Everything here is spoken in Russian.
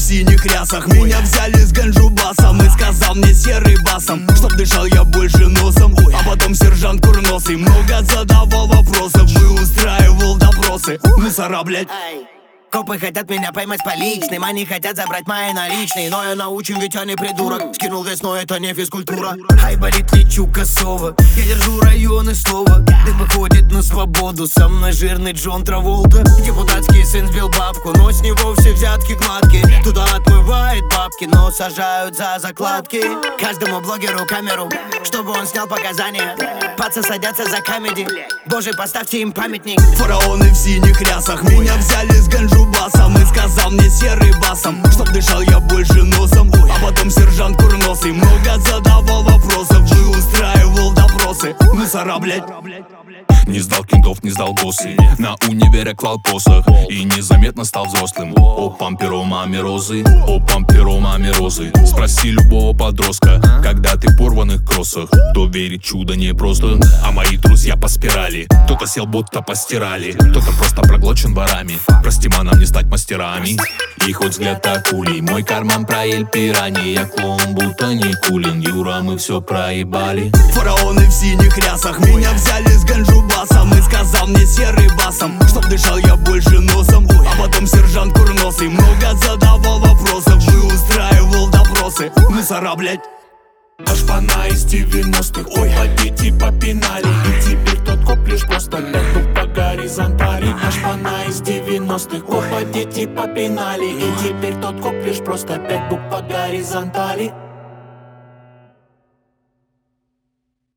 синих рясах. Меня взяли с ганджубасом и сказал мне серый басом, чтоб дышал я больше носом. А потом сержант курносый много задавал вопросов и устраивал допросы. Мусора, блять. Копы хотят меня поймать поличным, они хотят забрать мои наличные. Но я научим, ведь я не придурок. Скинул вес, но это не физкультура. Ай, болит, лечу косово. Я держу районы слова. Дым выходит на свободу. Со мной жирный Джон Траволта. Депутатский сын сбил бабку, но с него все взятки гладкие. Туда отмывает бабки, но сажают за закладки. Каждому блогеру камеру, чтобы он снял показания. Пацы садятся за камеди. Боже, поставьте им памятник. Фараоны в синих рясах меня взяли с ганджубасом и сказал мне серый басом, чтоб дышал я больше носом. А потом сержант курносый много задавал вопросов и устраивал допросы. Мусора, блять. Не сдал кентов, не сдал боссы. На универе клал посох и незаметно стал взрослым. О памперо маме розы, о памперо маме розы. Спроси любого подростка, когда ты в порванных кроссах. Кто верит, чудо непросто, а мои друзья по спирали. Кто-то сел, будто постирали, кто-то просто проглочен ворами. Прости, нам не стать мастерами. И хоть взгляд акулей, мой карман про Эль Пирани. Я клоун, будто не кулин, Юра, мы все проебали. Фараоны в синих рясах меня взяли с ганджубасом и сказал мне серый басом, чтоб дышал я больше носом. А потом сержант курносый много задавал вопросов и устраивал допросы. Мусора, блять. Шпана из 90-х, ой, дети попинали. И теперь тот коп лишь просто пяту по горизонтали. Шпана из 90-х, ой, дети попинали. И теперь тот коп лишь просто 5 букв по горизонтали.